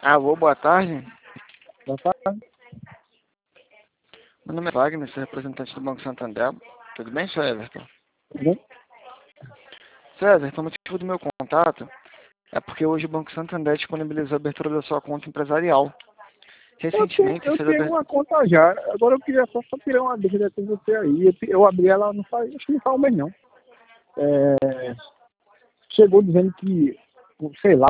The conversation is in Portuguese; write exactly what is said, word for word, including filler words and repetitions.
Alô, boa tarde. Boa tarde. Meu nome é Wagner, sou representante do Banco Santander. Tudo bem, senhor Everton? Tudo bem? Senhor Everton, o motivo do meu contato é porque hoje o Banco Santander disponibilizou a abertura da sua conta empresarial. Eu tenho, Recentemente, eu fez a tenho abertura... uma conta já. Agora eu queria só, só tirar uma dúvida com você aí. Eu, eu abri ela, não faz, acho que não faz um mês não. É, chegou dizendo que, sei lá,